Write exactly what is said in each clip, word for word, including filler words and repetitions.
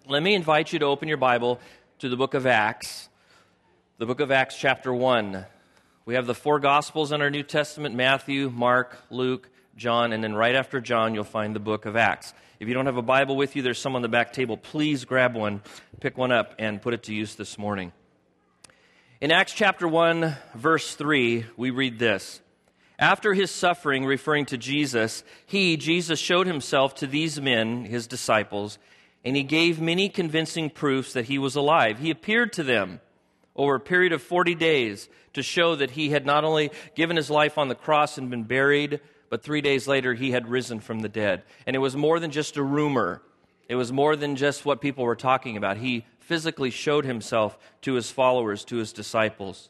let me invite you to open your Bible to the book of Acts, the book of Acts chapter one. We have the four Gospels in our New Testament: Matthew, Mark, Luke, John, and then right after John, you'll find the book of Acts. If you don't have a Bible with you, there's some on the back table. Please grab one, pick one up, and put it to use this morning. In Acts chapter one, verse three, we read this: After his suffering, referring to Jesus, he, Jesus, showed himself to these men, his disciples, and he gave many convincing proofs that he was alive. He appeared to them over a period of forty days to show that he had not only given his life on the cross and been buried, but three days later he had risen from the dead. And it was more than just a rumor. It was more than just what people were talking about. He physically showed himself to his followers, to his disciples.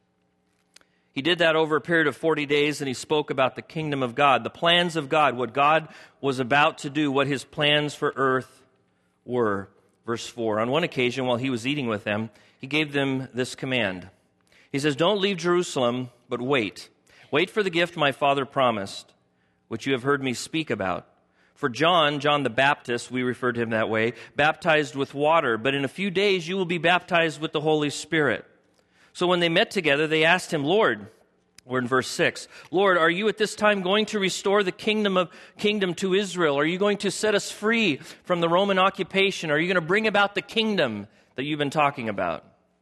He did that over a period of forty days, and he spoke about the kingdom of God, the plans of God, what God was about to do, what his plans for earth were. Verse four, on one occasion while he was eating with them, he gave them this command. He says, don't leave Jerusalem, but wait. Wait for the gift my Father promised, which you have heard me speak about. For John, John the Baptist, we refer to him that way, baptized with water, but in a few days you will be baptized with the Holy Spirit. So when they met together, they asked him, Lord, we're in verse six, Lord, are you at this time going to restore the kingdom of kingdom to Israel? Are you going to set us free from the Roman occupation? Are you going to bring about the kingdom that you've been talking about?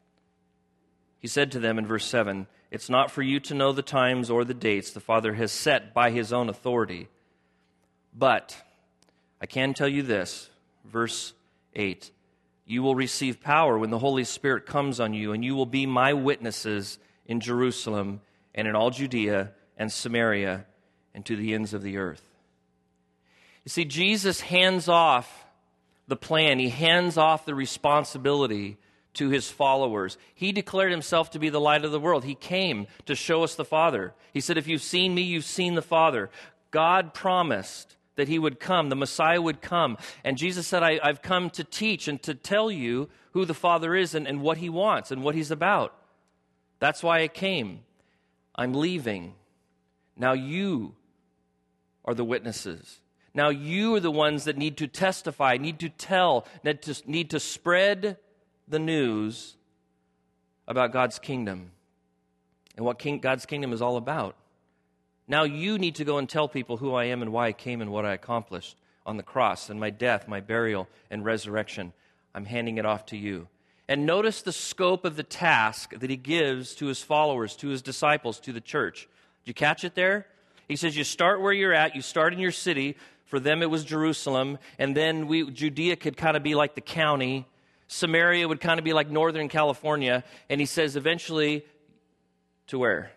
He said to them in verse seven, it's not for you to know the times or the dates the Father has set by his own authority. But I can tell you this, verse eight, you will receive power when the Holy Spirit comes on you, and you will be my witnesses in Jerusalem and in all Judea and Samaria and to the ends of the earth. You see, Jesus hands off the plan. He hands off the responsibility to his followers. He declared himself to be the light of the world. He came to show us the Father. He said, if you've seen me, you've seen the Father. God promised that he would come, the Messiah would come. And Jesus said, I, I've come to teach and to tell you who the Father is and, and what he wants and what he's about. That's why I came. I'm leaving. Now you are the witnesses. Now you are the ones that need to testify, need to tell, need to, need to spread the news about God's kingdom and what king, God's kingdom is all about. Now you need to go and tell people who I am and why I came and what I accomplished on the cross and my death, my burial, and resurrection. I'm handing it off to you. And notice the scope of the task that he gives to his followers, to his disciples, to the church. Did you catch it there? He says you start where you're at. You start in your city. For them it was Jerusalem. And then we, Judea could kind of be like the county. Samaria would kind of be like Northern California. And he says eventually to where?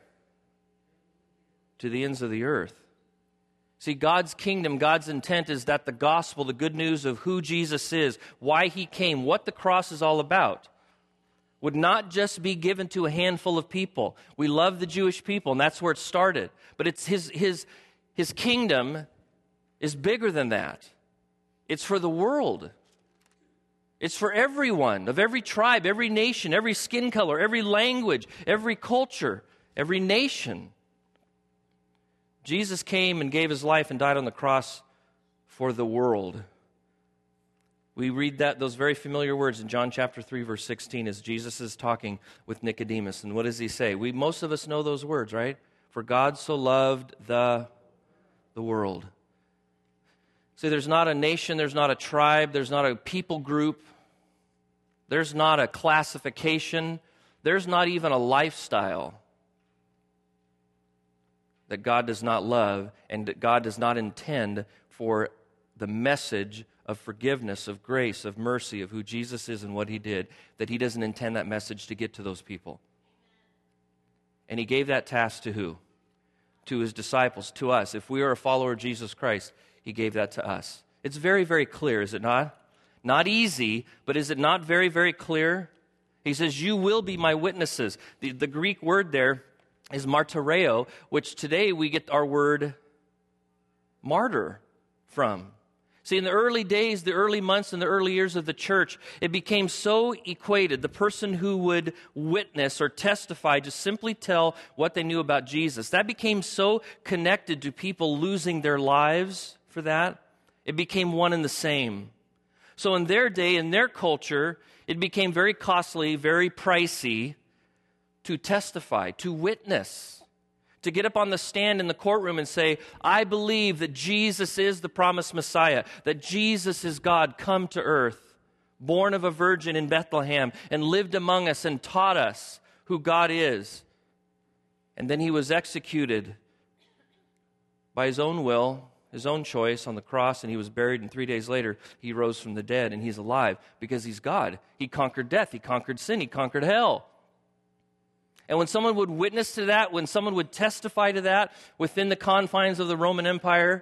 To the ends of the earth. See, God's kingdom, God's intent is that the gospel, the good news of who Jesus is, why he came, what the cross is all about, would not just be given to a handful of people. We love the Jewish people, and that's where it started. But it's his, his, his kingdom is bigger than that. It's for the world. It's for everyone, of every tribe, every nation, every skin color, every language, every culture, every nation. Jesus came and gave his life and died on the cross for the world. We read that those very familiar words in John chapter three, verse sixteen, as Jesus is talking with Nicodemus. And what does he say? We most of us know those words, right? For God so loved the, the world. See, there's not a nation, there's not a tribe, there's not a people group, there's not a classification, there's not even a lifestyle that God does not love and that God does not intend for the message of forgiveness, of grace, of mercy, of who Jesus is and what he did, that he doesn't intend that message to get to those people. And he gave that task to who? To his disciples, to us. If we are a follower of Jesus Christ, he gave that to us. It's very, very clear, is it not? Not easy, but is it not very, very clear? He says, you will be my witnesses. The, the Greek word there is martyreo, which today we get our word martyr from. See, in the early days, the early months, and the early years of the church, it became so equated. The person who would witness or testify, just simply tell what they knew about Jesus, that became so connected to people losing their lives for that, it became one and the same. So in their day, in their culture, it became very costly, very pricey to testify, to witness, to get up on the stand in the courtroom and say, I believe that Jesus is the promised Messiah, that Jesus is God come to earth, born of a virgin in Bethlehem, and lived among us and taught us who God is. And then he was executed by his own will, his own choice on the cross, and he was buried, and three days later, he rose from the dead, and he's alive because he's God. He conquered death, he conquered sin, he conquered hell. And when someone would witness to that, when someone would testify to that within the confines of the Roman Empire,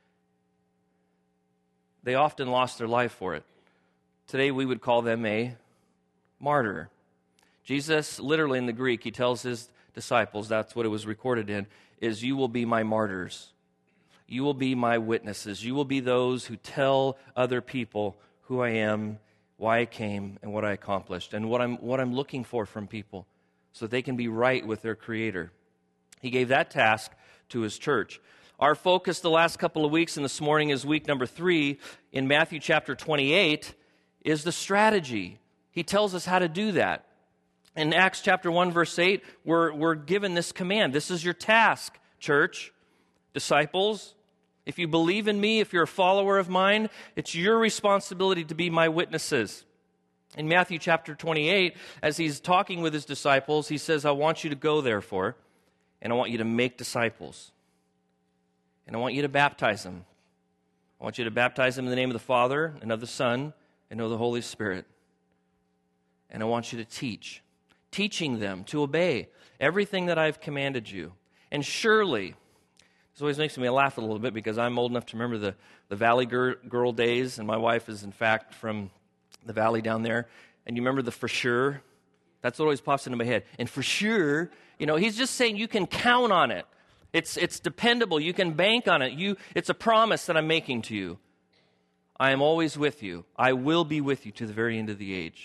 they often lost their life for it. Today, we would call them a martyr. Jesus, literally in the Greek, he tells his disciples, that's what it was recorded in, is you will be my martyrs. You will be my witnesses. You will be those who tell other people who I am, why I came, and what I accomplished, and what I'm what I'm looking for from people so that they can be right with their Creator. He gave that task to his church. Our focus the last couple of weeks, and this morning is week number three, in Matthew chapter twenty-eight, is the strategy. He tells us how to do that. In Acts chapter one, verse eight, we're, we're given this command. This is your task, church, disciples. If you believe in me, if you're a follower of mine, it's your responsibility to be my witnesses. In Matthew chapter twenty-eight, as he's talking with his disciples, he says, I want you to go, therefore, and I want you to make disciples. And I want you to baptize them. I want you to baptize them in the name of the Father, and of the Son, and of the Holy Spirit. And I want you to teach, teaching them to obey everything that I've commanded you. And surely, this always makes me laugh a little bit because I'm old enough to remember the, the Valley Girl, girl days, and my wife is, in fact, from the valley down there. And you remember the for sure? That's what always pops into my head. And for sure, you know, he's just saying you can count on it. It's it's dependable. You can bank on it. You, it's a promise that I'm making to you. I am always with you. I will be with you to the very end of the age.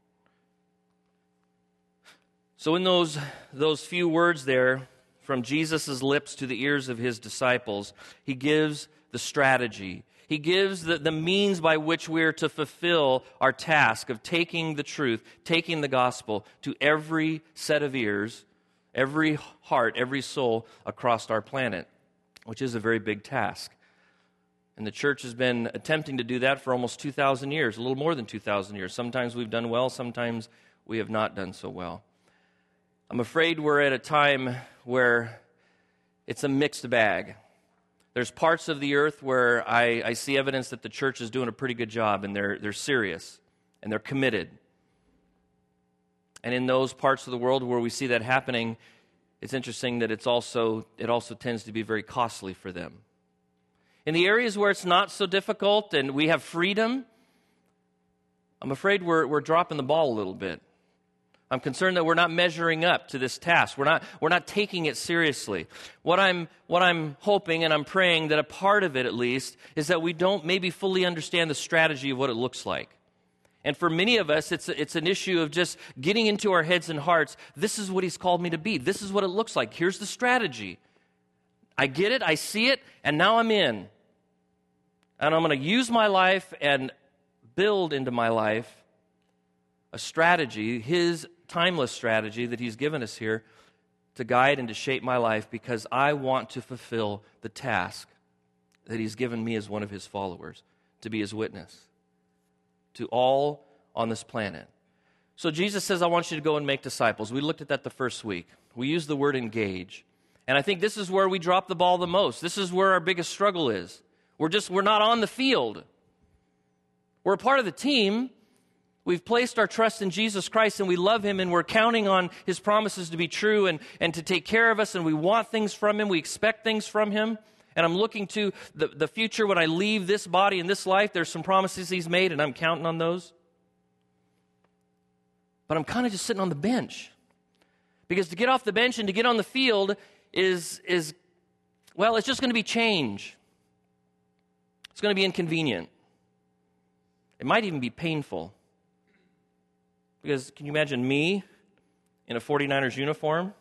So in those, those few words there, from Jesus' lips to the ears of his disciples, he gives the strategy. He gives the, the means by which we're to fulfill our task of taking the truth, taking the gospel to every set of ears, every heart, every soul across our planet, which is a very big task. And the church has been attempting to do that for almost two thousand years, a little more than two thousand years. Sometimes we've done well, sometimes we have not done so well. I'm afraid we're at a time where it's a mixed bag. There's parts of the earth where I, I see evidence that the church is doing a pretty good job, and they're they're serious, and they're committed. And in those parts of the world where we see that happening, it's interesting that it's also it also tends to be very costly for them. In the areas where it's not so difficult and we have freedom, I'm afraid we're we're dropping the ball a little bit. I'm concerned that we're not measuring up to this task. We're not, we're not taking it seriously. What I'm, what I'm hoping and I'm praying that a part of it at least is that we don't maybe fully understand the strategy of what it looks like. And for many of us, it's, it's an issue of just getting into our heads and hearts, this is what he's called me to be. This is what it looks like. Here's the strategy. I get it, I see it, and now I'm in. And I'm going to use my life and build into my life a strategy, his timeless strategy that he's given us here to guide and to shape my life because I want to fulfill the task that he's given me as one of his followers, to be his witness to all on this planet. So Jesus says, I want you to go and make disciples. We looked at that the first week. We used the word engage. And I think this is where we drop the ball the most. This is where our biggest struggle is. We're just, we're not on the field. We're a part of the team. We've placed our trust in Jesus Christ and we love him and we're counting on his promises to be true and, and to take care of us, and we want things from him. We expect things from him. And I'm looking to the, the future when I leave this body and this life. There's some promises he's made and I'm counting on those. But I'm kind of just sitting on the bench. Because to get off the bench and to get on the field is, is well, it's just going to be change. It's going to be inconvenient. It might even be painful. Because can you imagine me in a forty-niners uniform?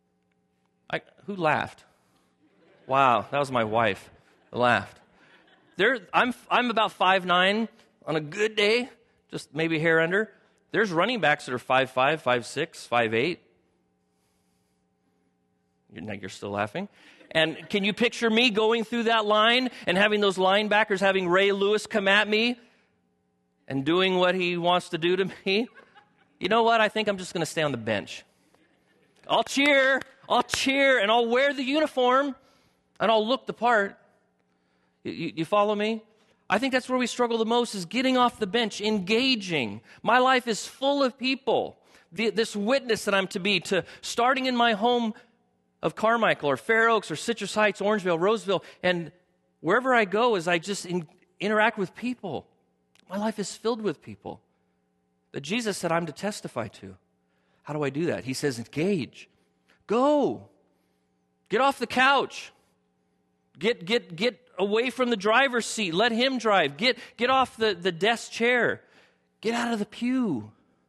I, who laughed? Wow, that was my wife that laughed. there, I'm I'm about five nine on a good day, just maybe a hair under. There's running backs that are five five, five six, five eight. You're, you're still laughing. And can you picture me going through that line and having those linebackers, having Ray Lewis come at me and doing what he wants to do to me? You know what? I think I'm just going to stay on the bench. I'll cheer, I'll cheer, and I'll wear the uniform, and I'll look the part. You, you follow me? I think that's where we struggle the most, is getting off the bench, engaging. My life is full of people. The, this witness that I'm to be, to starting in my home of Carmichael or Fair Oaks or Citrus Heights, Orangevale, Roseville, and wherever I go as I just in, interact with people. My life is filled with people that Jesus said I'm to testify to. How do I do that? He says, engage. Go. Get off the couch. Get get get away from the driver's seat. Let him drive. Get, get off the, the desk chair. Get out of the pew.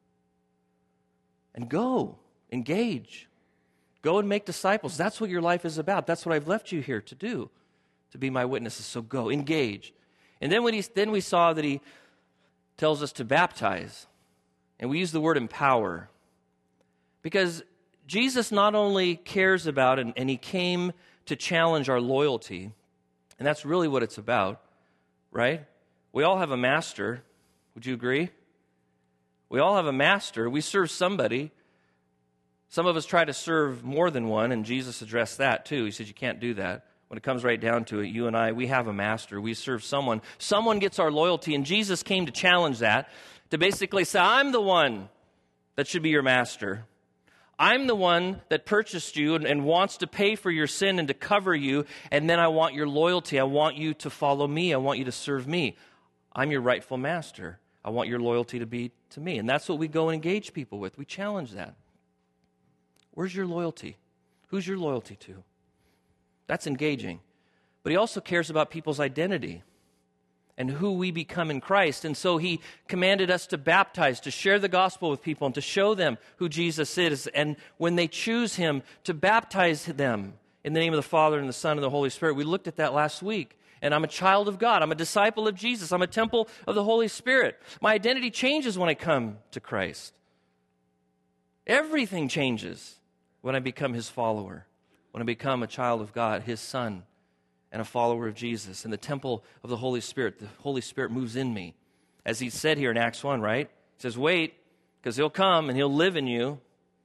And go. Engage. Go and make disciples. That's what your life is about. That's what I've left you here to do, to be my witnesses. So go, engage. And then when he, then we saw that he tells us to baptize. And we use the word empower. Because Jesus not only cares about, and, and he came to challenge our loyalty, and that's really what it's about, right? We all have a master. Would you agree? We all have a master. We serve somebody. Some of us try to serve more than one, and Jesus addressed that too. He said you can't do that. When it comes right down to it, you and I, we have a master. We serve someone. Someone gets our loyalty, and Jesus came to challenge that, to basically say, I'm the one that should be your master. I'm the one that purchased you and, and wants to pay for your sin and to cover you, and then I want your loyalty. I want you to follow me. I want you to serve me. I'm your rightful master. I want your loyalty to be to me. And that's what we go and engage people with. We challenge that. Where's your loyalty? Who's your loyalty to? That's engaging. But he also cares about people's identity and who we become in Christ. And so he commanded us to baptize, to share the gospel with people, and to show them who Jesus is. And when they choose him, to baptize them in the name of the Father and the Son and the Holy Spirit. We looked at that last week. And I'm a child of God. I'm a disciple of Jesus. I'm a temple of the Holy Spirit. My identity changes when I come to Christ. Everything changes when I become his follower, when I become a child of God, his son, and a follower of Jesus. In the temple of the Holy Spirit, the Holy Spirit moves in me. As he said here in Acts one, right? He says, wait, because he'll come and he'll live in you.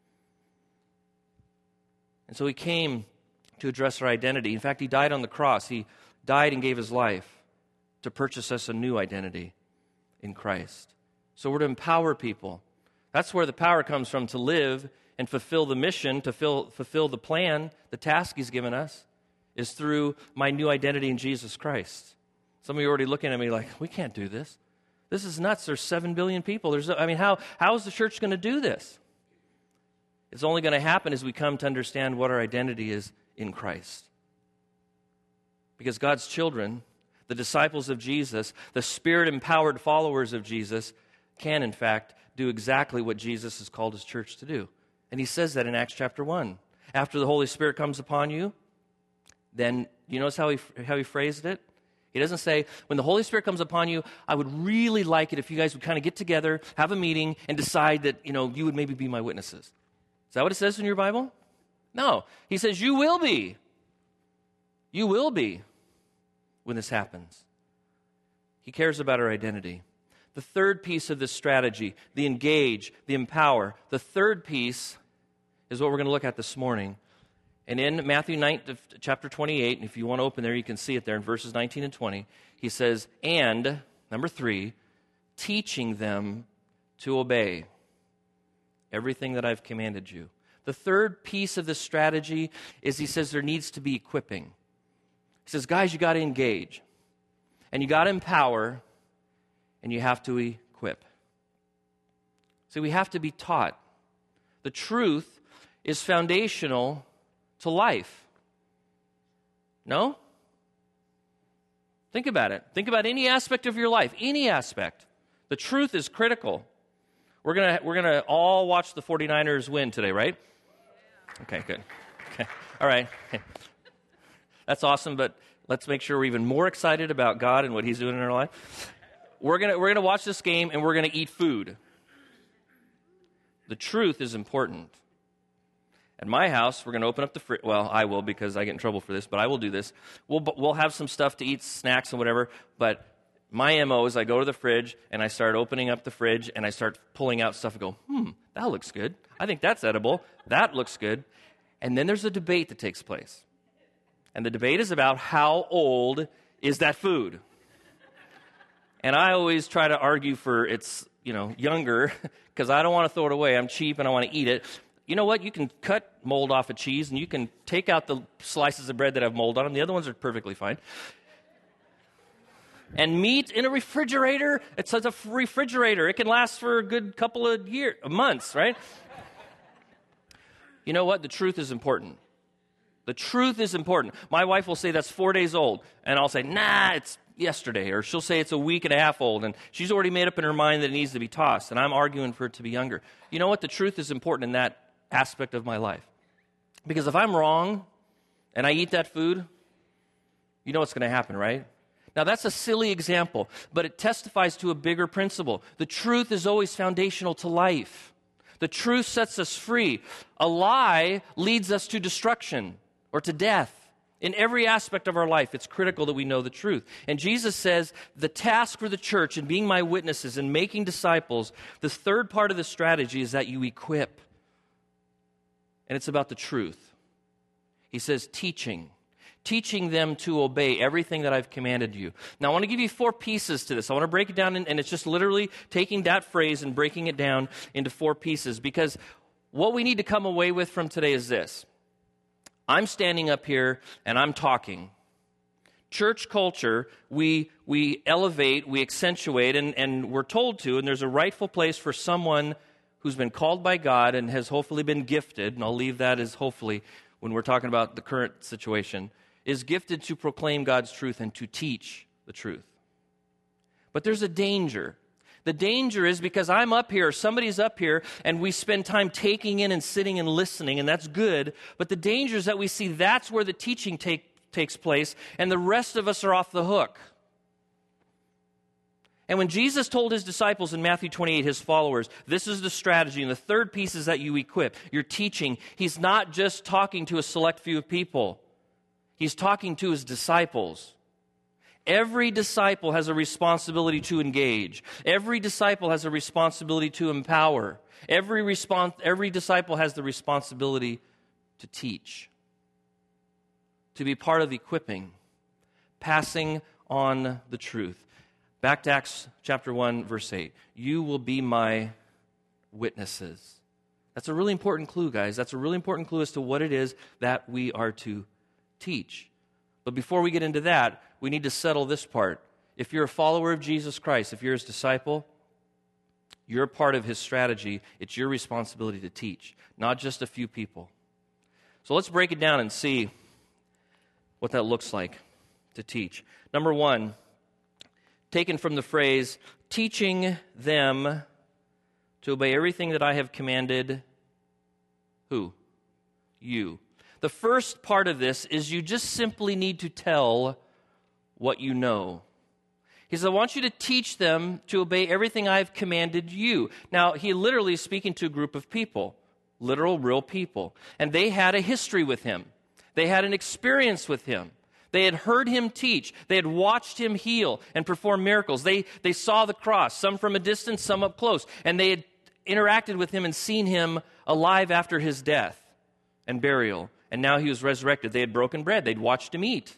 And so he came to address our identity. In fact, he died on the cross. He died and gave his life to purchase us a new identity in Christ. So we're to empower people. That's where the power comes from, to live and fulfill the mission, to fill, fulfill the plan, the task he's given us, is through my new identity in Jesus Christ. Some of you are already looking at me like, we can't do this. This is nuts. There's seven billion people. There's, I mean, how, how is the church going to do this? It's only going to happen as we come to understand what our identity is in Christ. Because God's children, the disciples of Jesus, the Spirit-empowered followers of Jesus, can, in fact, do exactly what Jesus has called his church to do. And he says that in Acts chapter one. After the Holy Spirit comes upon you, then, you notice how he, how he phrased it? He doesn't say, when the Holy Spirit comes upon you, I would really like it if you guys would kind of get together, have a meeting, and decide that, you know, you would maybe be my witnesses. Is that what it says in your Bible? No. He says, you will be. You will be when this happens. He cares about our identity. The third piece of this strategy, the engage, the empower. The third piece is what we're going to look at this morning. And in Matthew nine, chapter twenty-eight, and if you want to open there, you can see it there in verses nineteen and twenty. He says, and, number three, teaching them to obey everything that I've commanded you. The third piece of this strategy is he says there needs to be equipping. He says, guys, you got to engage, and you got to empower, and you have to equip. See, we have to be taught. The truth is foundational to life. No? Think about it. Think about any aspect of your life, any aspect. The truth is critical. We're going to we're going to all watch the 49ers win today, right? Okay, good. Okay. All right. That's awesome, but Let's make sure we're even more excited about God and what he's doing in our life. We're going to we're gonna watch this game, and we're going to eat food. The truth is important. At my house, we're going to open up the fridge. Well, I will because I get in trouble for this, but I will do this. We'll we'll have some stuff to eat, snacks and whatever, but my M O is I go to the fridge, and I start opening up the fridge, and I start pulling out stuff and go, hmm, that looks good. I think that's edible. That looks good. And then there's a debate that takes place. And the debate is about how old is that food. And I always try to argue for it's, you know, younger, because I don't want to throw it away. I'm cheap, and I want to eat it. You know what? You can cut mold off of cheese, and you can take out the slices of bread that have mold on them. The other ones are perfectly fine. And meat in a refrigerator, it's a refrigerator. It can last for a good couple of years, months, right? You know what? The truth is important. The truth is important. My wife will say that's four days old, and I'll say, nah, it's yesterday. Or she'll say it's a week and a half old, and she's already made up in her mind that it needs to be tossed, and I'm arguing for it to be younger. You know what? The truth is important in that aspect of my life. Because if I'm wrong, and I eat that food, you know what's going to happen, right? Now, that's a silly example, but it testifies to a bigger principle. The truth is always foundational to life. The truth sets us free. A lie leads us to destruction or to death. In every aspect of our life, it's critical that we know the truth. And Jesus says the task for the church in being my witnesses and making disciples, the third part of the strategy is that you equip. And it's about the truth. He says teaching. Teaching them to obey everything that I've commanded you. Now, I want to give you four pieces to this. I want to break it down, and it's just literally taking that phrase and breaking it down into four pieces, because what we need to come away with from today is this. I'm standing up here, and I'm talking. Church culture, we we elevate, we accentuate, and, and we're told to, and there's a rightful place for someone who's been called by God and has hopefully been gifted, and I'll leave that as hopefully when we're talking about the current situation, is gifted to proclaim God's truth and to teach the truth. But there's a danger. The danger is because I'm up here, somebody's up here, and we spend time taking in and sitting and listening, and that's good. But the danger is that we see that's where the teaching take, takes place, and the rest of us are off the hook. And when Jesus told his disciples in Matthew twenty-eight, his followers, this is the strategy, and the third piece is that you equip. You're teaching. He's not just talking to a select few of people. He's talking to his disciples. Every disciple has a responsibility to engage. Every disciple has a responsibility to empower. Every, respons- every disciple has the responsibility to teach, to be part of equipping, passing on the truth. Back to Acts chapter one, verse eight. You will be my witnesses. That's a really important clue, guys. That's a really important clue as to what it is that we are to teach. But before we get into that, we need to settle this part. If you're a follower of Jesus Christ, if you're his disciple, you're part of his strategy. It's your responsibility to teach, not just a few people. So let's break it down and see what that looks like to teach. Number one, taken from the phrase, teaching them to obey everything that I have commanded, who? You. The first part of this is you just simply need to tell what you know. He says, I want you to teach them to obey everything I've commanded you. Now, he literally is speaking to a group of people, literal, real people. And they had a history with him. They had an experience with him. They had heard him teach. They had watched him heal and perform miracles. They, they saw the cross, some from a distance, some up close. And they had interacted with him and seen him alive after his death and burial. And now he was resurrected. They had broken bread. They'd watched him eat.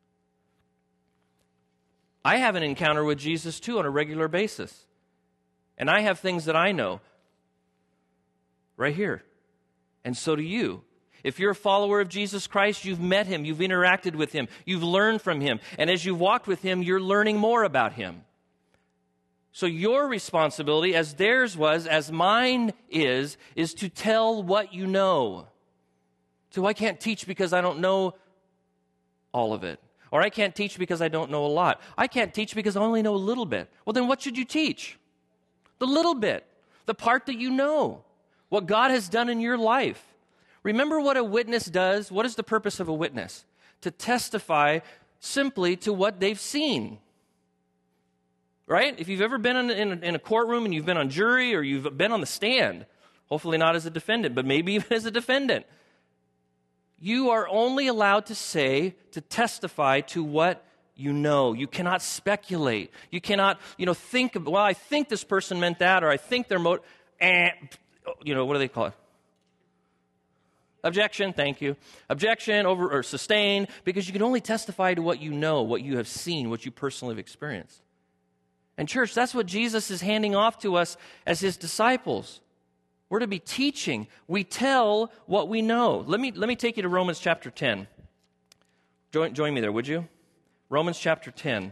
I have an encounter with Jesus, too, on a regular basis. And I have things that I know right here. And so do you. If you're a follower of Jesus Christ, you've met him, you've interacted with him, you've learned from him. And as you've walked with him, you're learning more about him. So your responsibility, as theirs was, as mine is, is to tell what you know. So I can't teach because I don't know all of it. Or I can't teach because I don't know a lot. I can't teach because I only know a little bit. Well, then what should you teach? The little bit. The part that you know. What God has done in your life. Remember what a witness does? What is the purpose of a witness? To testify simply to what they've seen. Right? If you've ever been in, in, in a courtroom and you've been on jury or you've been on the stand, hopefully not as a defendant, but maybe even as a defendant, you are only allowed to say, to testify to what you know. You cannot speculate. You cannot, you know, think, of, well, I think this person meant that, or I think they're, mo- eh, you know, what do they call it? Objection, thank you. Objection, over or sustain, because you can only testify to what you know, what you have seen, what you personally have experienced. And church, that's what Jesus is handing off to us as his disciples. We're to be teaching. We tell what we know. Let me, let me take you to Romans chapter ten. Join, join me there, would you? Romans chapter ten.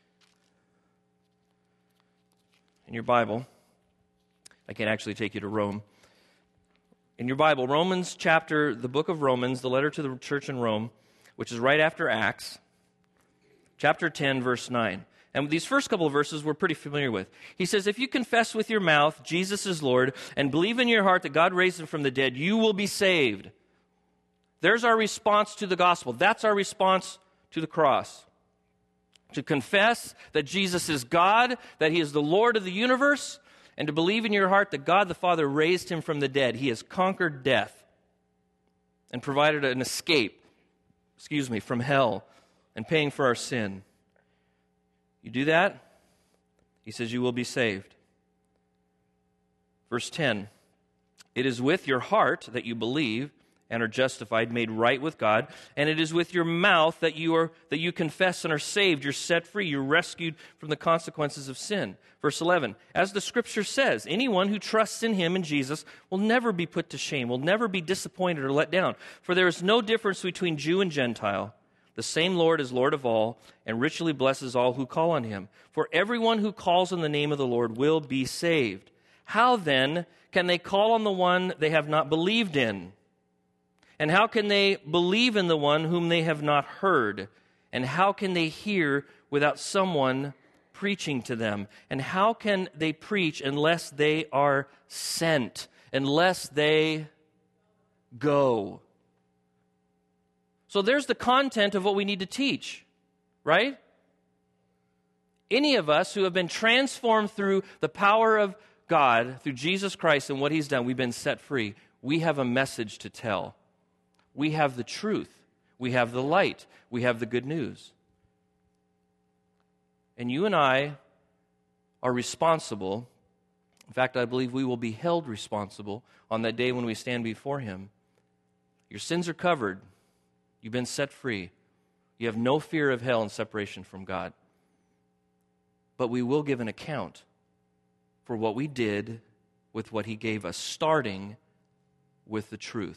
In your Bible, I can actually take you to Rome. In your Bible, Romans chapter, the book of Romans, the letter to the church in Rome, which is right after Acts, chapter ten, verse nine. And these first couple of verses we're pretty familiar with. He says, if you confess with your mouth Jesus is Lord and believe in your heart that God raised him from the dead, you will be saved. There's our response to the gospel. That's our response to the cross. To confess that Jesus is God, that he is the Lord of the universe, and to believe in your heart that God the Father raised him from the dead. He has conquered death and provided an escape, excuse me, from hell and paying for our sin. You do that, he says you will be saved. Verse ten, it is with your heart that you believe and are justified, made right with God, and it is with your mouth that you are that you confess and are saved. You're set free. You're rescued from the consequences of sin. Verse eleven, as the Scripture says, anyone who trusts in him, in Jesus, will never be put to shame, will never be disappointed or let down. For there is no difference between Jew and Gentile. The same Lord is Lord of all, and richly blesses all who call on him. For everyone who calls on the name of the Lord will be saved. How then can they call on the one they have not believed in? And how can they believe in the one whom they have not heard? And how can they hear without someone preaching to them? And how can they preach unless they are sent, unless they go? So there's the content of what we need to teach, right? Any of us who have been transformed through the power of God, through Jesus Christ and what he's done, we've been set free. We have a message to tell. We have the truth. We have the light. We have the good news. And you and I are responsible. In fact, I believe we will be held responsible on that day when we stand before him. Your sins are covered. You've been set free. You have no fear of hell and separation from God. But we will give an account for what we did with what he gave us, starting with the truth.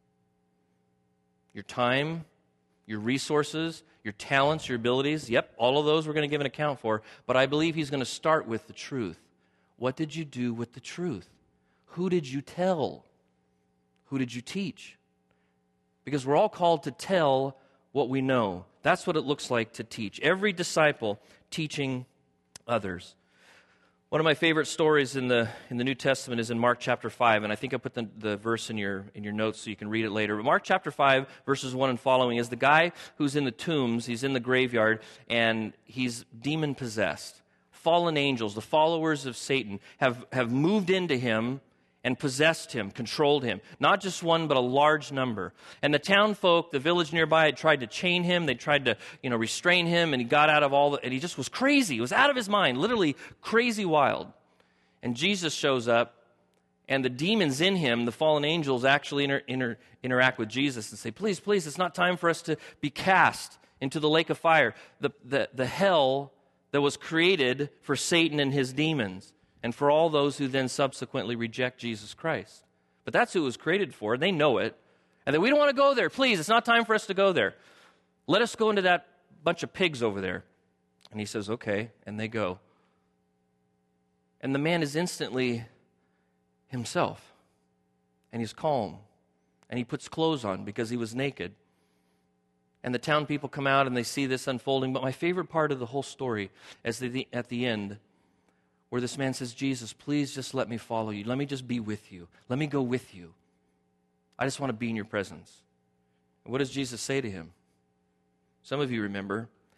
Your time, your resources, your talents, your abilities, yep, all of those we're going to give an account for. But I believe he's going to start with the truth. What did you do with the truth? Who did you tell? Who did you teach? Because we're all called to tell what we know. That's what it looks like to teach. Every disciple teaching others. One of my favorite stories in the in the New Testament is in Mark chapter five, and I think I put the, the verse in your in your notes so you can read it later. But Mark chapter five, verses one and following, is the guy who's in the tombs, he's in the graveyard, and he's demon-possessed. Fallen angels, the followers of Satan, have, have moved into him and possessed him, controlled him. Not just one, but a large number. And the town folk, the village nearby, had tried to chain him. They tried to, you know, restrain him, and he got out of all the, and he just was crazy. He was out of his mind, literally crazy wild. And Jesus shows up, and the demons in him, the fallen angels, actually inter, inter, interact with Jesus and say, please, please, it's not time for us to be cast into the lake of fire, the, the, the hell that was created for Satan and his demons, and for all those who then subsequently reject Jesus Christ. But that's who it was created for, and they know it. And that we don't want to go there. Please, it's not time for us to go there. Let us go into that bunch of pigs over there. And he says, okay, and they go. And the man is instantly himself. And he's calm. And he puts clothes on because he was naked. And the town people come out and they see this unfolding. But my favorite part of the whole story is the, at the end, where this man says, Jesus, please just let me follow you. Let me just be with you. Let me go with you. I just want to be in your presence. And what does Jesus say to him? Some of you remember,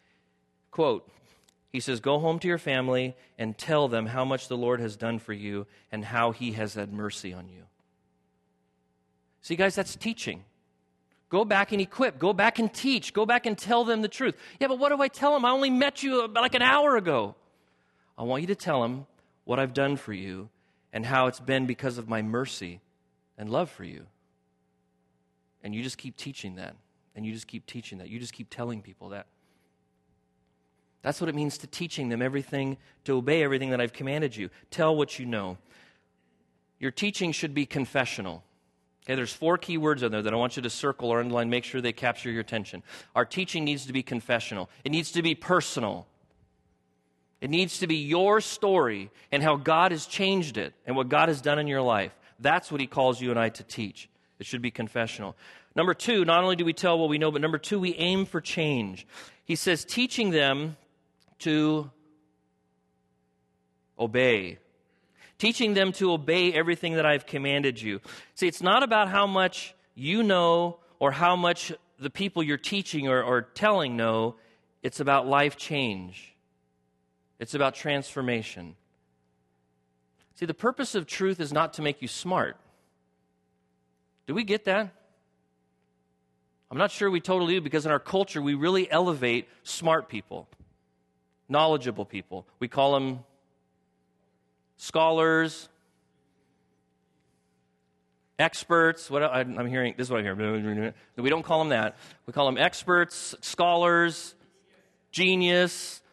Quote, he says, go home to your family and tell them how much the Lord has done for you and how he has had mercy on you. See, guys, that's teaching. Go back and equip. Go back and teach. Go back and tell them the truth. Yeah, but what do I tell them? I only met you like an hour ago. I want you to tell them what I've done for you and how it's been because of my mercy and love for you. And you just keep teaching that. And you just keep teaching that. You just keep telling people that. That's what it means to teaching them everything, to obey everything that I've commanded you. Tell what you know. Your teaching should be confessional. Okay, there's four key words in there that I want you to circle or underline, make sure they capture your attention. Our teaching needs to be confessional. It needs to be personal. It needs to be your story and how God has changed it and what God has done in your life. That's what he calls you and I to teach. It should be confessional. Number two, not only do we tell what we know, but number two, we aim for change. He says, teaching them to obey. Teaching them to obey everything that I've commanded you. See, it's not about how much you know or how much the people you're teaching or, or telling know. It's about life change. It's about transformation. See, the purpose of truth is not to make you smart. Do we get that? I'm not sure we totally do, because in our culture, we really elevate smart people, knowledgeable people. We call them scholars, experts. What I, I'm hearing, this is what I'm hearing. We don't call them that. We call them experts, scholars, genius.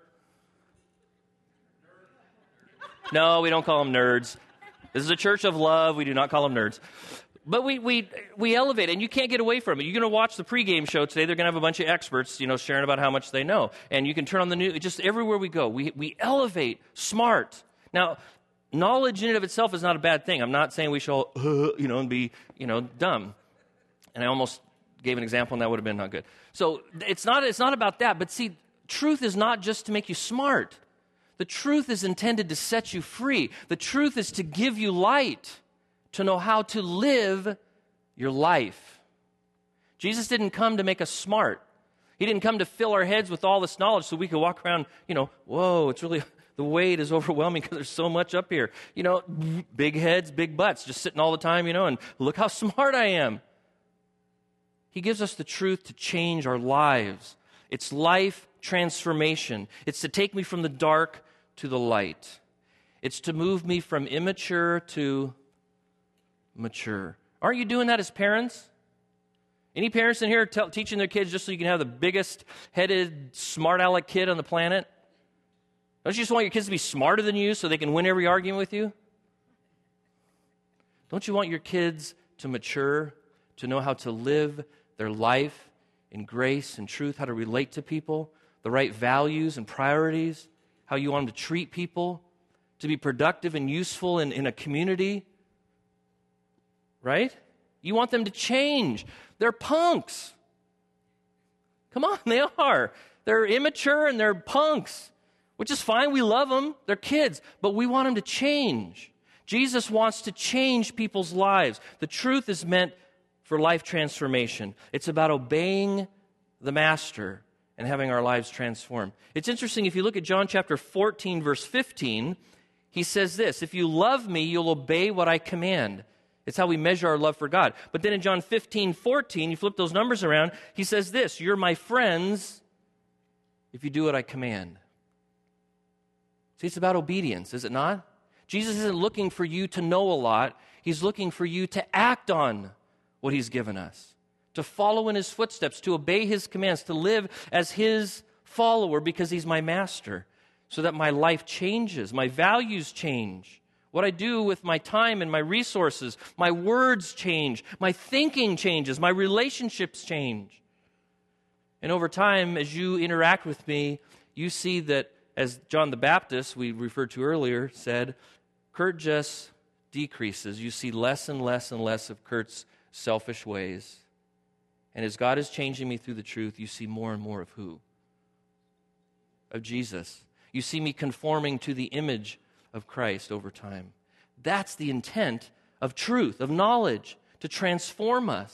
No, we don't call them nerds. This is a church of love. We do not call them nerds. But we we we elevate it, and you can't get away from it. You're going to watch the pregame show today. They're going to have a bunch of experts, you know, sharing about how much they know. And you can turn on the news. Just everywhere we go, we we elevate smart. Now, knowledge in and of itself is not a bad thing. I'm not saying we should all, uh, you know, and be, you know, dumb. And I almost gave an example, and that would have been not good. So it's not it's not about that. But see, truth is not just to make you smart. The truth is intended to set you free. The truth is to give you light, to know how to live your life. Jesus didn't come to make us smart. He didn't come to fill our heads with all this knowledge so we could walk around, you know, whoa, it's really, the weight is overwhelming because there's so much up here. You know, big heads, big butts, just sitting all the time, you know, and look how smart I am. He gives us the truth to change our lives. It's life transformation. It's to take me from the dark to the light. It's to move me from immature to mature. Aren't you doing that as parents? Any parents in here t- teaching their kids just so you can have the biggest headed, smart aleck kid on the planet? Don't you just want your kids to be smarter than you so they can win every argument with you? Don't you want your kids to mature, to know how to live their life in grace and truth, how to relate to people, the right values and priorities, how you want them to treat people, to be productive and useful in, in a community? Right? You want them to change. They're punks. Come on, they are. They're immature and they're punks, which is fine. We love them. They're kids, but we want them to change. Jesus wants to change people's lives. The truth is meant for life transformation. It's about obeying the Master and having our lives transformed. It's interesting, if you look at John chapter fourteen, verse fifteen, he says this, if you love me, you'll obey what I command. It's how we measure our love for God. But then in John fifteen, fourteen, you flip those numbers around, he says this, you're my friends if you do what I command. See, it's about obedience, is it not? Jesus isn't looking for you to know a lot. He's looking for you to act on what he's given us, to follow in his footsteps, to obey his commands, to live as his follower because he's my master, so that my life changes, my values change. What I do with my time and my resources, my words change, my thinking changes, my relationships change. And over time, as you interact with me, you see that, as John the Baptist, we referred to earlier, said, Kurt just decreases. You see less and less and less of Kurt's selfish ways. And as God is changing me through the truth, you see more and more of who? Of Jesus. You see me conforming to the image of Christ over time. That's the intent of truth, of knowledge, to transform us,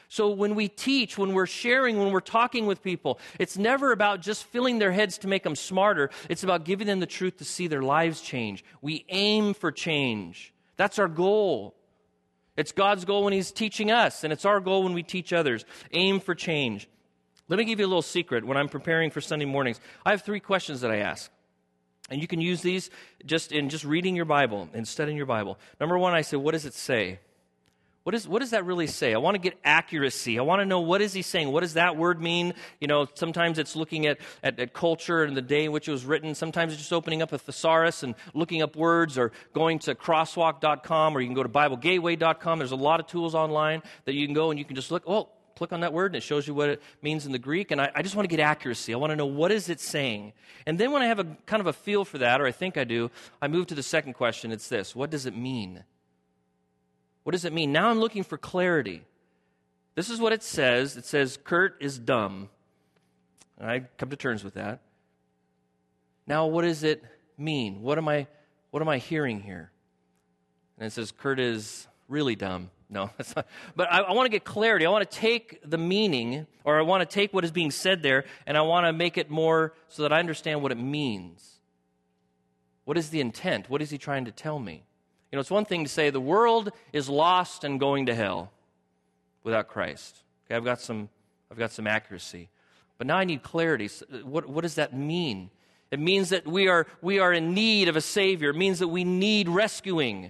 So when we teach, when we're sharing, when we're talking with people, it's never about just filling their heads to make them smarter. It's about giving them the truth to see their lives change. We aim for change. That's our goal. It's God's goal when He's teaching us, and it's our goal when we teach others. Aim for change. Let me give you a little secret. When I'm preparing for Sunday mornings, I have three questions that I ask. And you can use these just in just reading your Bible and studying your Bible. Number one, I say, what does it say? What, is, what does that really say? I want to get accuracy. I want to know, what is he saying? What does that word mean? You know, sometimes it's looking at, at, at culture and the day in which it was written. Sometimes it's just opening up a thesaurus and looking up words, or going to crosswalk dot com, or you can go to bible gateway dot com. There's a lot of tools online that you can go and you can just look, oh, click on that word, and it shows you what it means in the Greek. And I, I just want to get accuracy. I want to know, what is it saying? And then when I have a kind of a feel for that, or I think I do, I move to the second question. It's this: what does it mean? What does it mean? Now I'm looking for clarity. This is what it says. It says, Kurt is dumb. And I come to terms with that. Now, what does it mean? What am I, what am I hearing here? And it says, Kurt is really dumb. No, that's not. But I, I want to get clarity. I want to take the meaning, or I want to take what is being said there, and I want to make it more so that I understand what it means. What is the intent? What is he trying to tell me? You know, it's one thing to say the world is lost and going to hell without Christ. Okay, I've got some, I've got some accuracy. But now I need clarity. What, what does that mean? It means that we are, we are in need of a Savior. It means that we need rescuing.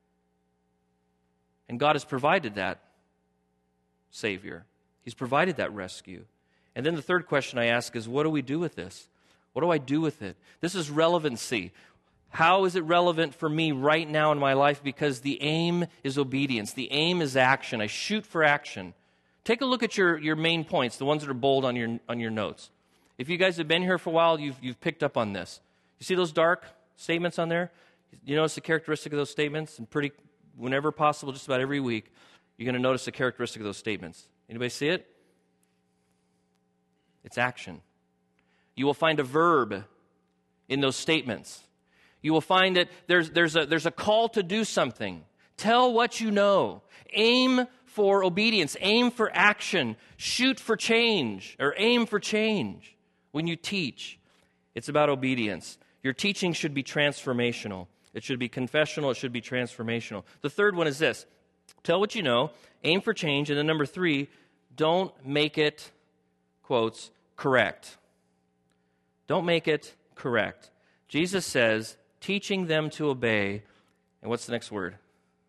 And God has provided that Savior. He's provided that rescue. And then the third question I ask is, what do we do with this? What do I do with it? This is relevancy. How is it relevant for me right now in my life? Because the aim is obedience. The aim is action. I shoot for action. Take a look at your, your main points, the ones that are bold on your on your notes. If you guys have been here for a while, you've you've picked up on this. You see those dark statements on there? You notice the characteristic of those statements? And pretty, whenever possible, just about every week, you're going to notice the characteristic of those statements. Anybody see it? It's action. You will find a verb in those statements. You will find that there's, there's, a, there's a call to do something. Tell what you know. Aim for obedience. Aim for action. Shoot for change, or aim for change. When you teach, it's about obedience. Your teaching should be transformational. It should be confessional. It should be transformational. The third one is this: tell what you know. Aim for change. And then number three, don't make it, quotes, correct. Don't make it correct. Jesus says, teaching them to obey, and what's the next word?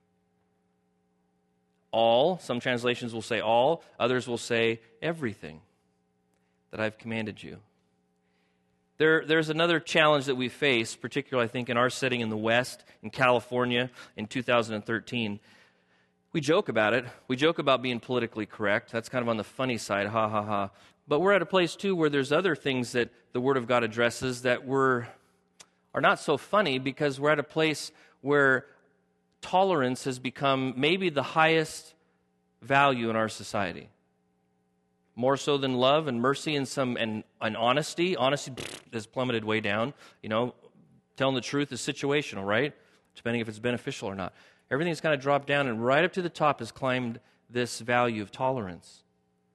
All. Some translations will say all. Others will say everything that I've commanded you. There, there's another challenge that we face, particularly, I think, in our setting in the West, in California, in two thousand thirteen. We joke about it. We joke about being politically correct. That's kind of on the funny side, ha, ha, ha. But we're at a place, too, where there's other things that the Word of God addresses that we're are not so funny, because we're at a place where tolerance has become maybe the highest value in our society. More so than love and mercy and some and, and honesty. Honesty has plummeted way down. You know, telling the truth is situational, right? Depending if it's beneficial or not. Everything's kind of dropped down, and right up to the top has climbed this value of tolerance.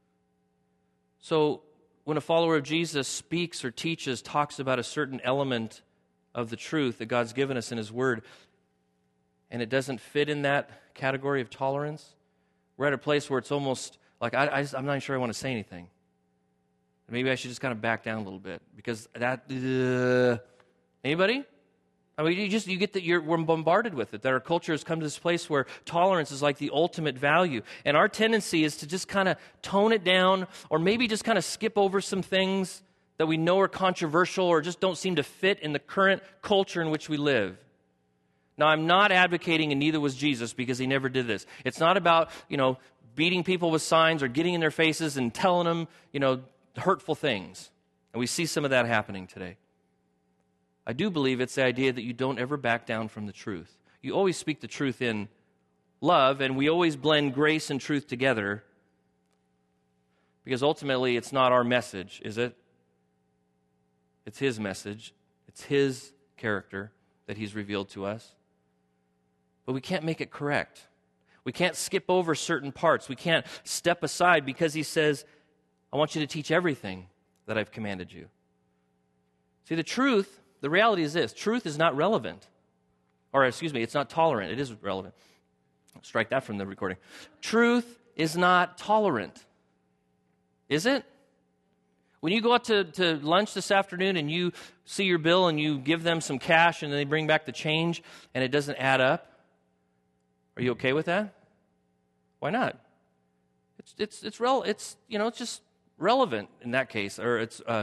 So when a follower of Jesus speaks or teaches, talks about a certain element of the truth that God's given us in His Word, and it doesn't fit in that category of tolerance, we're at a place where it's almost like, I, I just, I'm not even sure I want to say anything. Maybe I should just kind of back down a little bit, because that, uh, anybody? I mean, you just, you get that you're, we're bombarded with it, that our culture has come to this place where tolerance is like the ultimate value. And our tendency is to just kind of tone it down, or maybe just kind of skip over some things that we know are controversial or just don't seem to fit in the current culture in which we live. Now, I'm not advocating, and neither was Jesus, because He never did this. It's not about, you know, beating people with signs or getting in their faces and telling them, you know, hurtful things. And we see some of that happening today. I do believe it's the idea that you don't ever back down from the truth. You always speak the truth in love, and we always blend grace and truth together, because ultimately it's not our message, is it? It's His message. It's His character that He's revealed to us. But we can't make it correct. We can't skip over certain parts. We can't step aside because he says, I want you to teach everything that I've commanded you. See, the truth, the reality is this. Truth is not relevant. Or, excuse me, it's not tolerant. It is relevant. Strike that from the recording. Truth is not tolerant. Is it? When you go out to, to lunch this afternoon and you see your bill and you give them some cash and they bring back the change and it doesn't add up, are you okay with that? Why not? It's it's it's rel it's you know it's just relevant in that case, or it's uh,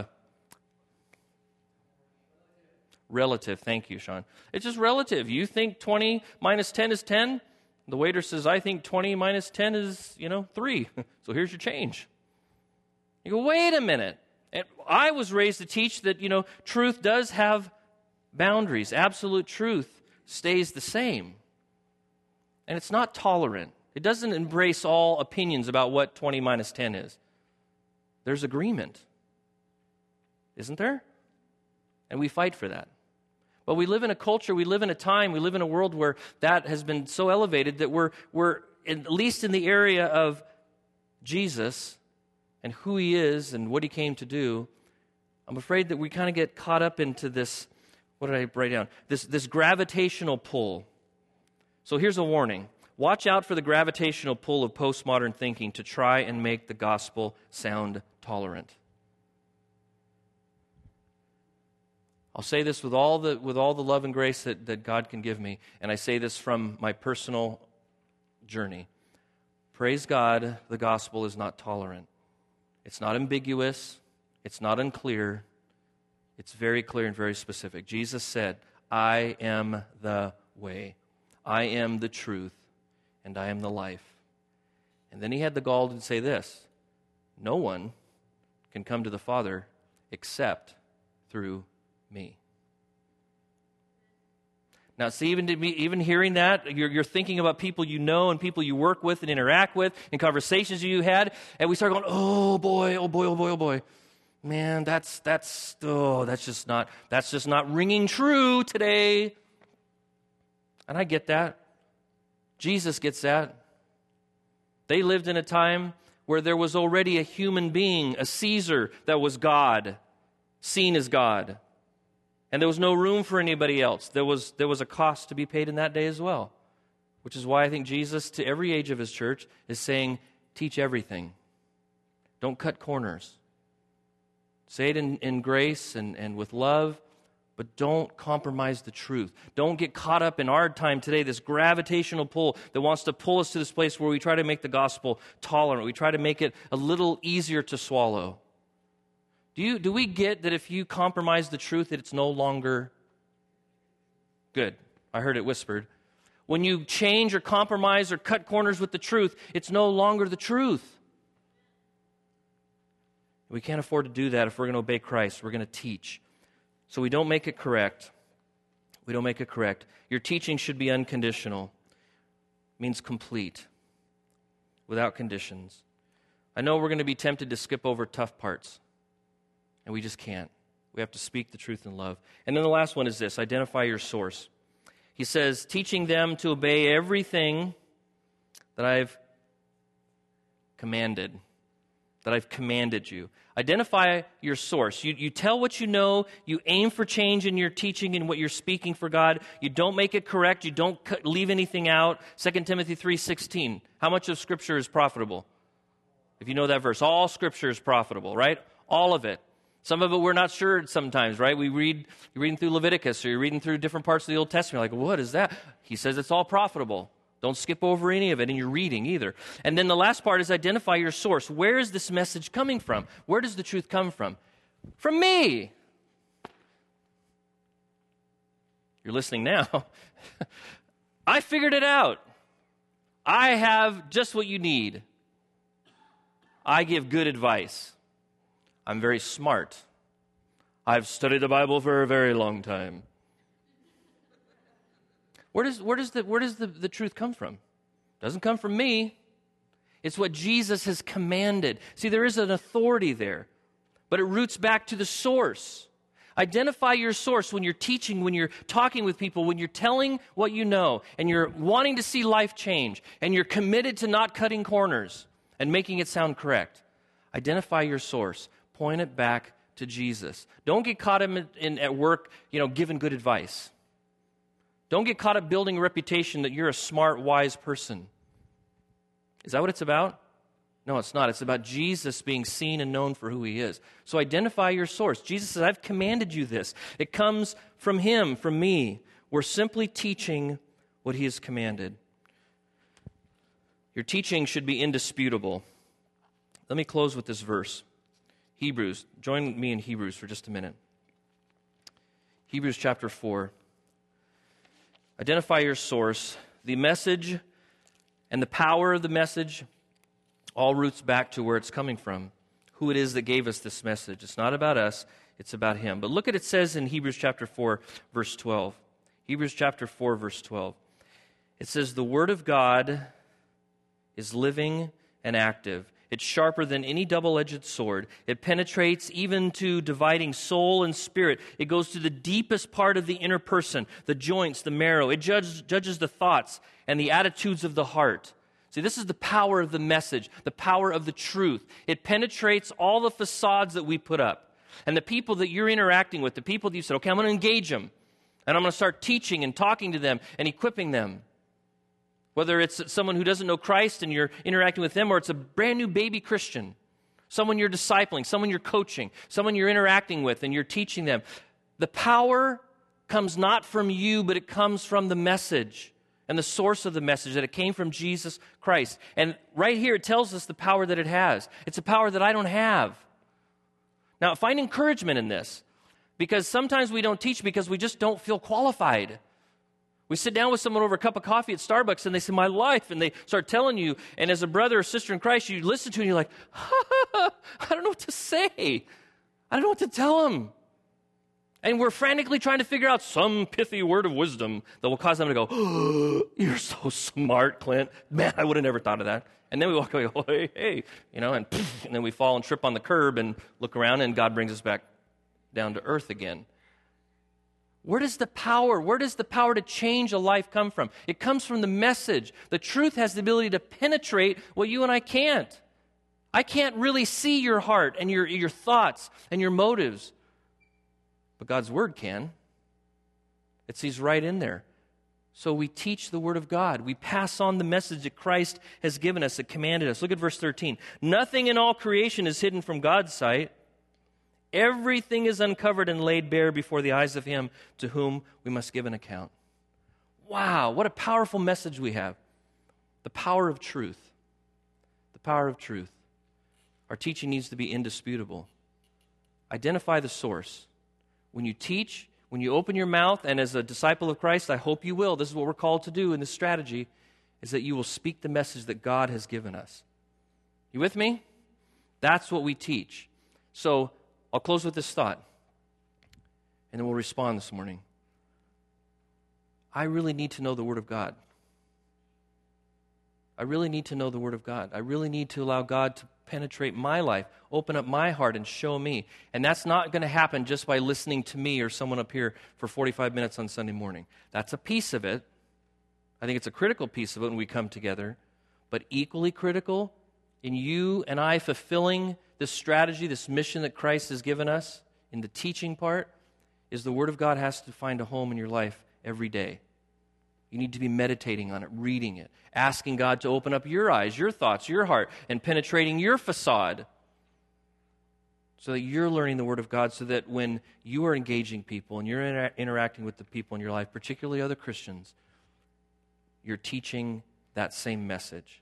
relative. Thank you, Sean. It's just relative. You think twenty minus ten is ten. The waiter says, I think twenty minus ten is you know three. So here's your change. You go, wait a minute. And I was raised to teach that, you know, truth does have boundaries. Absolute truth stays the same. And it's not tolerant. It doesn't embrace all opinions about what twenty minus ten is. There's agreement. Isn't there? And we fight for that. But we live in a culture, we live in a time, we live in a world where that has been so elevated that we're, we're at least in the area of Jesus and who he is and what he came to do, I'm afraid that we kind of get caught up into this, what did I write down? This, this gravitational pull. So here's a warning. Watch out for the gravitational pull of postmodern thinking to try and make the gospel sound tolerant. I'll say this with all the, with all the love and grace that, that God can give me, and I say this from my personal journey. Praise God, the gospel is not tolerant. It's not ambiguous. It's not unclear. It's very clear and very specific. Jesus said, I am the way. I am the truth. And I am the life. And then he had the gall to say this, no one can come to the Father except through me. Now, see, even to me, even hearing that, you're, you're thinking about people you know and people you work with and interact with and conversations you had, and we start going, oh boy, oh boy, oh boy, oh boy. Man, that's, that's, oh, that's just not, that's just not ringing true today. And I get that. Jesus gets that. They lived in a time where there was already a human being, a Caesar that was God, seen as God. And there was no room for anybody else. There was, there was a cost to be paid in that day as well. Which is why I think Jesus, to every age of his church, is saying, teach everything. Don't cut corners. Say it in, in grace and, and with love, but don't compromise the truth. Don't get caught up in our time today, this gravitational pull that wants to pull us to this place where we try to make the gospel tolerant. We try to make it a little easier to swallow. Do you do we get that if you compromise the truth, that it's no longer good? I heard it whispered. When you change or compromise or cut corners with the truth, it's no longer the truth. We can't afford to do that if we're going to obey Christ. We're going to teach. So we don't make it correct. We don't make it correct. Your teaching should be unconditional. It means complete, without conditions. I know we're going to be tempted to skip over tough parts. And we just can't. We have to speak the truth in love. And then the last one is this, identify your source. He says, teaching them to obey everything that I've commanded, that I've commanded you. Identify your source. You, you tell what you know. You aim for change in your teaching and what you're speaking for God. You don't make it correct. You don't cut, leave anything out. Second Timothy three sixteen. How much of Scripture is profitable? If you know that verse, all Scripture is profitable, right? All of it. Some of it we're not sure sometimes, right? We read, you're reading through Leviticus or you're reading through different parts of the Old Testament. You're like, what is that? He says it's all profitable. Don't skip over any of it in your reading either. And then the last part is identify your source. Where is this message coming from? Where does the truth come from? From me. You're listening now. I figured it out. I have just what you need. I give good advice. I'm very smart. I've studied the Bible for a very long time. Where does, where does, the, where does the, the truth come from? It doesn't come from me. It's what Jesus has commanded. See, there is an authority there, but it roots back to the source. Identify your source when you're teaching, when you're talking with people, when you're telling what you know, and you're wanting to see life change, and you're committed to not cutting corners and making it sound correct. Identify your source. Point it back to Jesus. Don't get caught in, in at work, you know, giving good advice. Don't get caught up building a reputation that you're a smart, wise person. Is that what it's about? No, it's not. It's about Jesus being seen and known for who he is. So identify your source. Jesus says, I've commanded you this. It comes from him, from me. We're simply teaching what he has commanded. Your teaching should be indisputable. Let me close with this verse. Hebrews. Join me in Hebrews for just a minute. Hebrews chapter four. Identify your source. The message and the power of the message all roots back to where it's coming from, who it is that gave us this message. It's not about us, it's about him. But look at it says in Hebrews chapter four, verse twelve. Hebrews chapter four, verse twelve. It says, the word of God is living and active. It's sharper than any double-edged sword. It penetrates even to dividing soul and spirit. It goes to the deepest part of the inner person, the joints, the marrow. It judges, judges the thoughts and the attitudes of the heart. See, this is the power of the message, the power of the truth. It penetrates all the facades that we put up. And the people that you're interacting with, the people that you said, okay, I'm going to engage them. And I'm going to start teaching and talking to them and equipping them. Whether it's someone who doesn't know Christ and you're interacting with them, or it's a brand new baby Christian, someone you're discipling, someone you're coaching, someone you're interacting with and you're teaching them. The power comes not from you, but it comes from the message. And the source of the message, that it came from Jesus Christ. And right here it tells us the power that it has. It's a power that I don't have. Now, find encouragement in this, because sometimes we don't teach because we just don't feel qualified. We sit down with someone over a cup of coffee at Starbucks and they say, my life, and they start telling you, and as a brother or sister in Christ, you listen to it and you're like, I don't know what to say. I don't know what to tell them. And we're frantically trying to figure out some pithy word of wisdom that will cause them to go, oh, you're so smart, Clint. Man, I would have never thought of that. And then we walk away, oh, hey, hey, you know, and, and then we fall and trip on the curb and look around, and God brings us back down to earth again. Where does the power, where does the power to change a life come from? It comes from the message. The truth has the ability to penetrate what you and I can't. I can't really see your heart and your, your thoughts and your motives. But God's word can. It sees right in there. So we teach the word of God. We pass on the message that Christ has given us, that commanded us. Look at verse thirteen. Nothing in all creation is hidden from God's sight. Everything is uncovered and laid bare before the eyes of him to whom we must give an account. Wow, what a powerful message we have. The power of truth. The power of truth. Our teaching needs to be indisputable. Identify the source. When you teach, when you open your mouth, and as a disciple of Christ, I hope you will, this is what we're called to do in this strategy, is that you will speak the message that God has given us. You with me? That's what we teach. So I'll close with this thought, and then we'll respond this morning. I really need to know the Word of God. I really need to know the Word of God. I really need to allow God to penetrate my life, open up my heart, and show me. And that's not going to happen just by listening to me or someone up here for forty-five minutes on Sunday morning. That's a piece of it. I think it's a critical piece of it when we come together. But equally critical in you and I fulfilling this strategy, this mission that Christ has given us in the teaching part, is the Word of God has to find a home in your life every day. You need to be meditating on it, reading it, asking God to open up your eyes, your thoughts, your heart, and penetrating your facade so that you're learning the Word of God, so that when you are engaging people and you're inter- interacting with the people in your life, particularly other Christians, you're teaching that same message.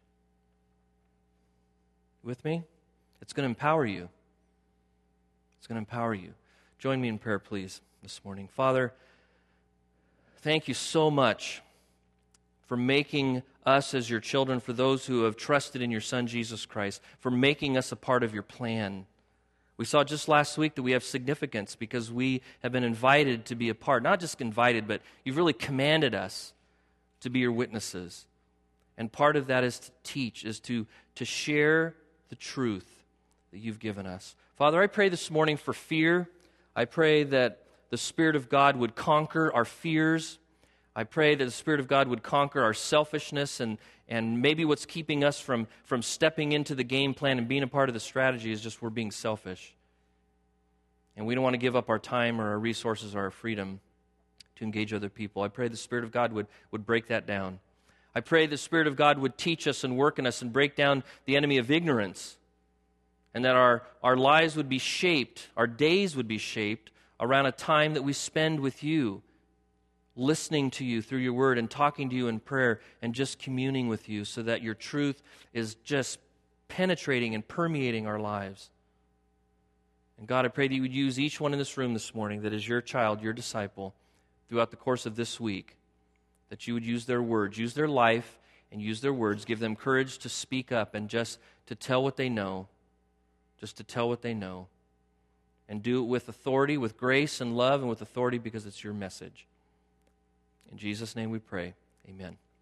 With me? It's going to empower you. It's going to empower you. Join me in prayer, please, this morning. Father, thank you so much for making us as your children, for those who have trusted in your Son, Jesus Christ, for making us a part of your plan. We saw just last week that we have significance because we have been invited to be a part. Not just invited, but you've really commanded us to be your witnesses. And part of that is to teach, is to, to share the truth that you've given us. Father, I pray this morning for fear. I pray that the Spirit of God would conquer our fears. I pray that the Spirit of God would conquer our selfishness and, and maybe what's keeping us from, from stepping into the game plan and being a part of the strategy is just we're being selfish. And we don't want to give up our time or our resources or our freedom to engage other people. I pray the Spirit of God would, would break that down. I pray the Spirit of God would teach us and work in us and break down the enemy of ignorance, and that our, our lives would be shaped, our days would be shaped around a time that we spend with you, listening to you through your word and talking to you in prayer and just communing with you so that your truth is just penetrating and permeating our lives. And God, I pray that you would use each one in this room this morning that is your child, your disciple, throughout the course of this week, that you would use their words, use their life and use their words, give them courage to speak up and just to tell what they know, just to tell what they know, and do it with authority, with grace and love and with authority because it's your message. In Jesus' name we pray, amen.